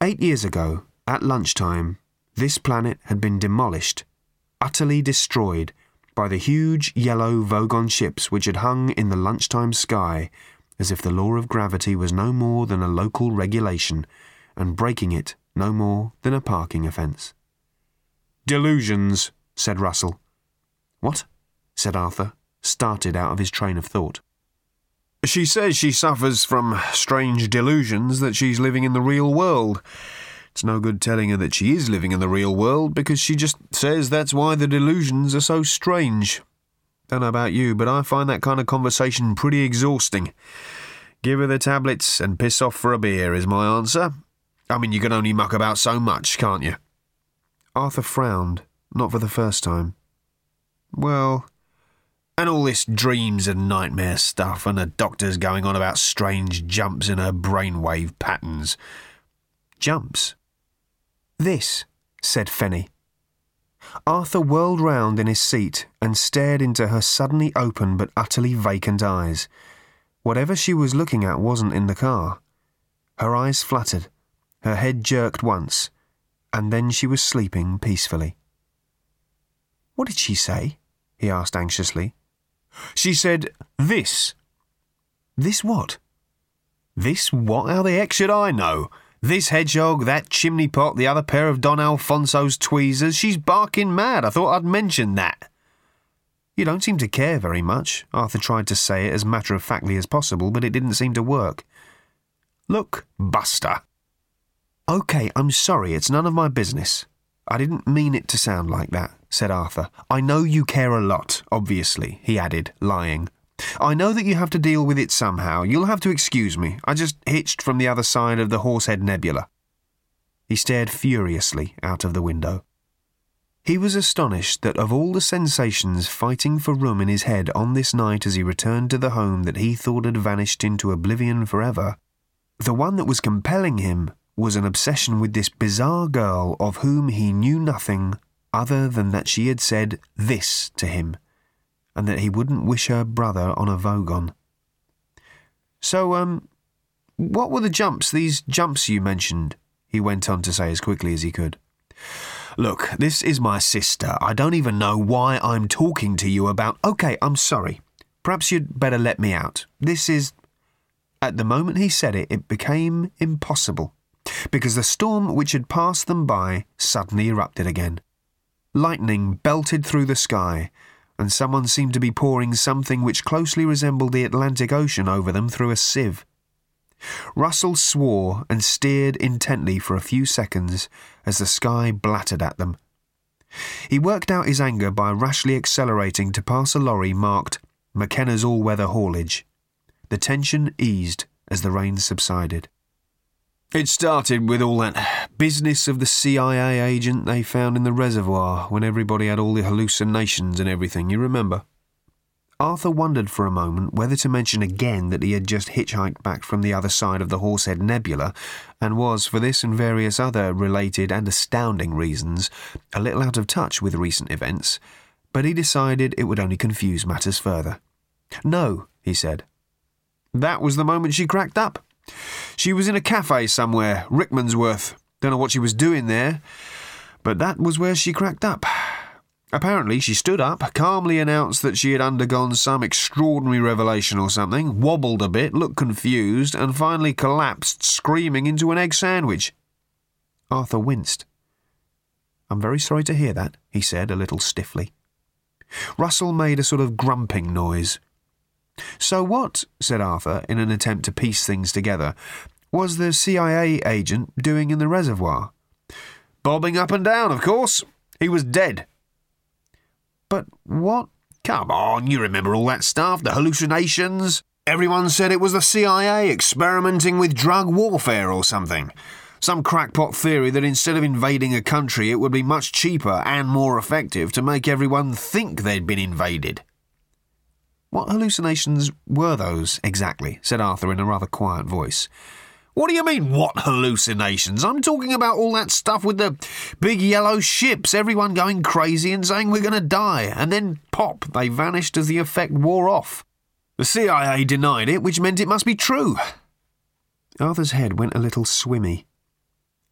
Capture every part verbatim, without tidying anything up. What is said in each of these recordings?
Eight years ago, at lunchtime, this planet had been demolished, utterly destroyed, by the huge yellow Vogon ships which had hung in the lunchtime sky as if the law of gravity was no more than a local regulation, and breaking it no more than a parking offence. "Delusions," said Russell. "What?" said Arthur, started out of his train of thought. "She says she suffers from strange delusions that she's living in the real world. It's no good telling her that she is living in the real world, because she just says that's why the delusions are so strange. Don't know about you, but I find that kind of conversation pretty exhausting. Give her the tablets and piss off for a beer is my answer. I mean, you can only muck about so much, can't you?" Arthur frowned, not for the first time. "Well, and all this dreams and nightmare stuff, and the doctor's going on about strange jumps in her brainwave patterns." "Jumps?" "This," said Fenny. Arthur whirled round in his seat and stared into her suddenly open but utterly vacant eyes. Whatever she was looking at wasn't in the car. Her eyes fluttered, her head jerked once, and then she was sleeping peacefully. "What did she say?" he asked anxiously. "She said, 'This.'" "This what?" "This what? How the heck should I know? This hedgehog, that chimney pot, the other pair of Don Alfonso's tweezers. She's barking mad. I thought I'd mention that." "You don't seem to care very much." Arthur tried to say it as matter-of-factly as possible, but it didn't seem to work. "Look, Buster." "OK, I'm sorry, it's none of my business. I didn't mean it to sound like that," said Arthur. "I know you care a lot, obviously," he added, lying. "I know that you have to deal with it somehow. You'll have to excuse me. I just hitched from the other side of the Horsehead Nebula." He stared furiously out of the window. He was astonished that of all the sensations fighting for room in his head on this night as he returned to the home that he thought had vanished into oblivion forever, the one that was compelling him was an obsession with this bizarre girl of whom he knew nothing other than that she had said "this" to him, and that he wouldn't wish her brother on a Vogon. "So, um, what were the jumps, these jumps you mentioned?" he went on to say as quickly as he could. "Look, this is my sister. I don't even know why I'm talking to you about—" "OK, I'm sorry. Perhaps you'd better let me out. This is—" At the moment he said it, it became impossible, because the storm which had passed them by suddenly erupted again. Lightning belted through the sky, and someone seemed to be pouring something which closely resembled the Atlantic Ocean over them through a sieve. Russell swore and steered intently for a few seconds as the sky blattered at them. He worked out his anger by rashly accelerating to pass a lorry marked McKenna's All-Weather Haulage. The tension eased as the rain subsided. "It started with all that business of the C I A agent they found in the reservoir when everybody had all the hallucinations and everything, you remember?" Arthur wondered for a moment whether to mention again that he had just hitchhiked back from the other side of the Horsehead Nebula and was, for this and various other related and astounding reasons, a little out of touch with recent events, but he decided it would only confuse matters further. "No," he said. "That was the moment she cracked up. She was in a cafe somewhere, Rickmansworth. Don't know what she was doing there, but that was where she cracked up. Apparently she stood up, calmly announced that she had undergone some extraordinary revelation or something, wobbled a bit, looked confused, and finally collapsed, screaming into an egg sandwich." Arthur winced. "I'm very sorry to hear that," he said, a little stiffly. Russell made a sort of grumping noise. "So what," said Arthur, in an attempt to piece things together, "was the C I A agent doing in the reservoir?" "Bobbing up and down, of course. He was dead." "But what—" "Come on, you remember all that stuff, the hallucinations? Everyone said it was the C I A experimenting with drug warfare or something. Some crackpot theory that instead of invading a country it would be much cheaper and more effective to make everyone think they'd been invaded." "What hallucinations were those, exactly?" said Arthur in a rather quiet voice. "What do you mean, what hallucinations? I'm talking about all that stuff with the big yellow ships, everyone going crazy and saying we're going to die, and then pop, they vanished as the effect wore off. The C I A denied it, which meant it must be true." Arthur's head went a little swimmy.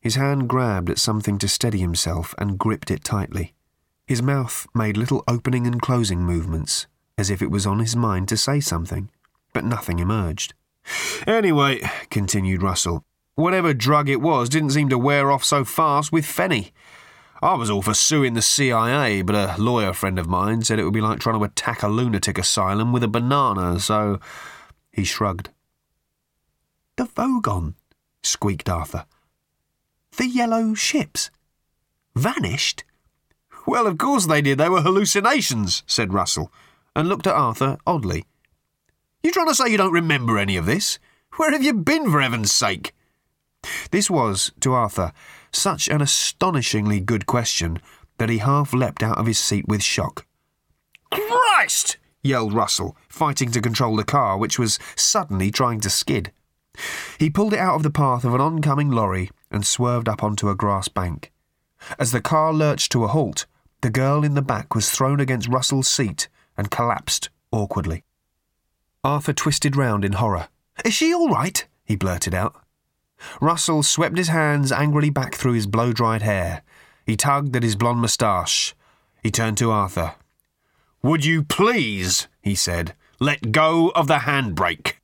His hand grabbed at something to steady himself and gripped it tightly. His mouth made little opening and closing movements, as if it was on his mind to say something, but nothing emerged. "Anyway," continued Russell, "whatever drug it was didn't seem to wear off so fast with Fenny. I was all for suing the C I A, but a lawyer friend of mine said it would be like trying to attack a lunatic asylum with a banana, so..." He shrugged. "The Vogon," squeaked Arthur. "The yellow ships. Vanished?" "Well, of course they did. They were hallucinations," said Russell, and looked at Arthur oddly. "You trying to say you don't remember any of this? Where have you been, for heaven's sake?" This was, to Arthur, such an astonishingly good question that he half leapt out of his seat with shock. "Christ!" yelled Russell, fighting to control the car, which was suddenly trying to skid. He pulled it out of the path of an oncoming lorry and swerved up onto a grass bank. As the car lurched to a halt, the girl in the back was thrown against Russell's seat and collapsed awkwardly. Arthur twisted round in horror. "Is she all right?" he blurted out. Russell swept his hands angrily back through his blow-dried hair. He tugged at his blonde moustache. He turned to Arthur. "Would you please," he said, "let go of the handbrake?"